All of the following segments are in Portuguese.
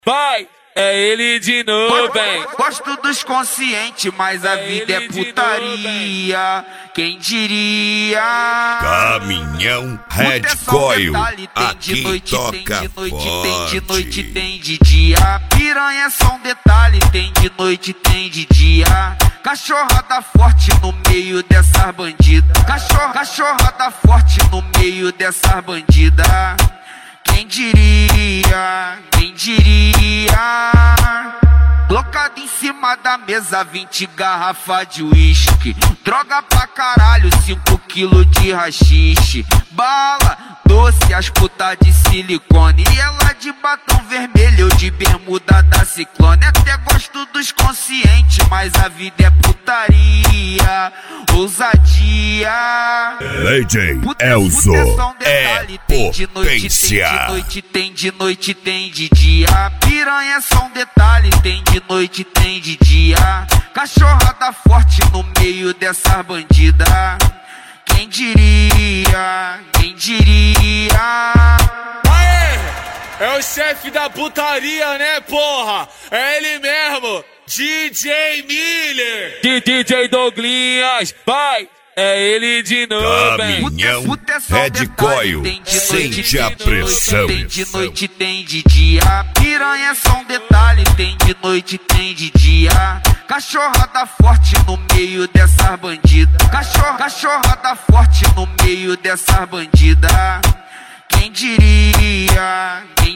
Vai, é ele de novo, hein? Gosto dos conscientes, mas a vida é putaria. Quem diria? Caminhão Red Coil, aqui toca tem forte. de noite, tem de dia. Piranha é só um detalhe, tem de noite, tem de dia. Cachorrada forte no meio dessas bandidas. Cachorrada forte no meio dessas bandidas. Quem diria? Quem diria? Colocado em cima da mesa 20 garrafas de uísque. Droga pra caralho, 5 quilos de rachixe. Bala, doce, as putas de silicone. E ela de batom vermelho, eu de bermuda da Ciclone. Até gosto dos conscientes, mas a vida é putaria. Ousadia. DJ Elzo é potência. Tem de noite, tem de dia. Piranha é só um detalhe, tem de noite, tem de dia. Cachorrada forte no meio dessas bandidas. Quem diria? Quem diria? Aê! É o chefe da putaria, né, porra? É ele mesmo, DJ Miller. DJ Douglinhas, vai! É ele de novo, hein? Caminhão Red Coil, sente a pressão. Tem de noite, tem de dia. Piranha é só um detalhe, tem de noite, tem de dia. Cachorrada forte no meio dessas bandidas. Cachorrada forte no meio dessas bandidas. Quem diria? Quem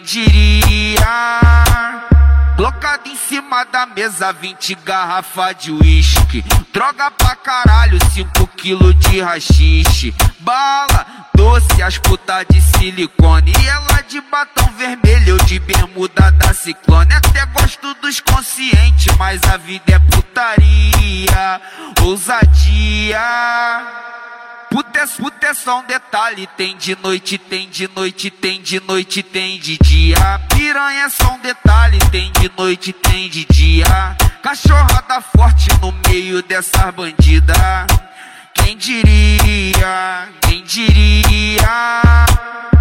diria? Colocado em cima da mesa 20 garrafas de uísque. Droga pra caralho, 5 quilos de rachixe. Bala, doce, as putas de silicone. E ela de batom vermelho, eu de bermuda da Ciclone. Até gosto dos conscientes, mas a vida é putaria. Ousadia. Puta é só um detalhe, tem de noite, tem de noite, tem de noite, tem de dia. Piranha é só um detalhe, tem de noite, tem de dia. Cachorrada forte no meio dessas bandidas. Quem diria? Quem diria?